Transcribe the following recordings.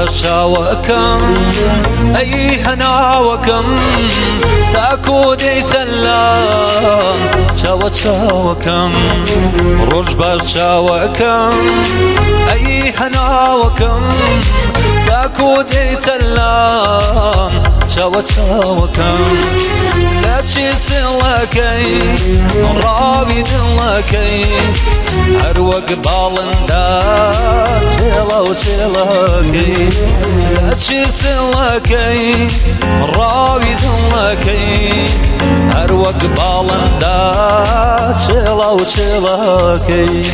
شاوكم أي هناوكم تاكو ديت اللام شاوكم رجب شاوكم أي هناوكم تاكو ديت اللام شاوكم لا تشيس لكي رابي لكي أروق بالندات شلوكي لا تشيس لكي رابي لكي أروق بالندات شلوكي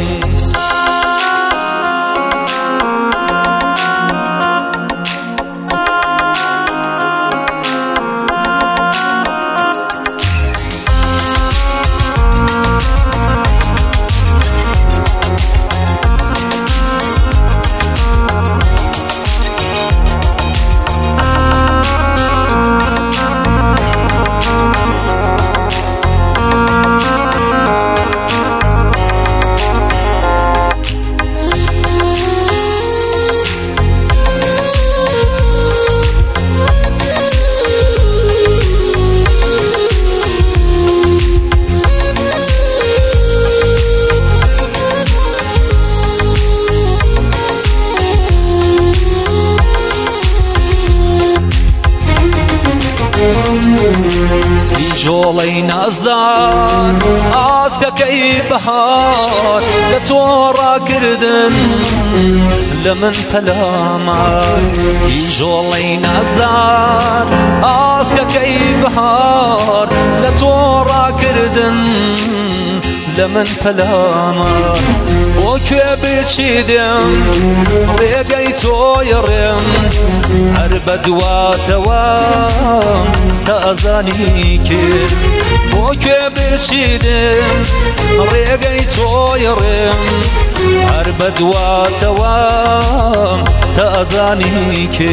جولي نازدار عاسك كي بهار تتورا كردن لمن كلامك جولي نازدار عاسك كي بهار تتورا كردن لمن كلامك وكيف تشيدم ريقيتو يرم أربد واتوام تأزانيك وكيف تشيدم ريقيتو يرم أربد واتوام تأزانيك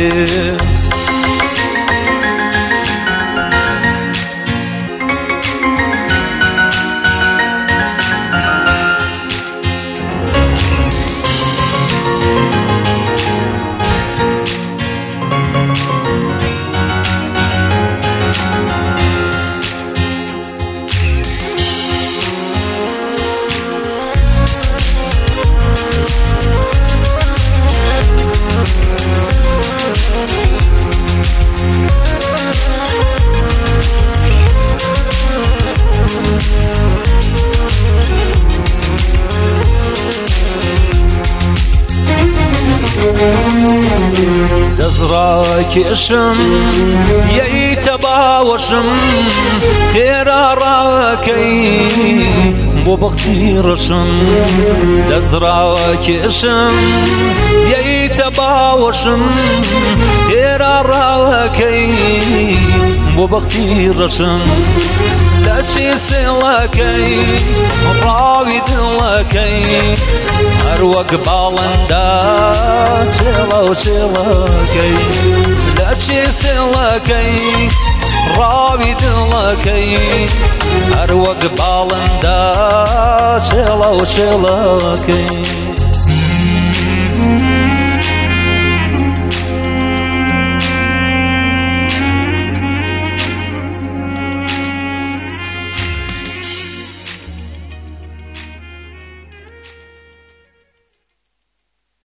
دزراكشم يتباوشم خير راكي بو بختيرشم دزراكشم يتباوشم خير راكي بو بختيرشم لا تشيس لكي راوي لكي أروق بالندات شلوكي لا تشيس لكي راوي لكي أروق بالندات شلوكي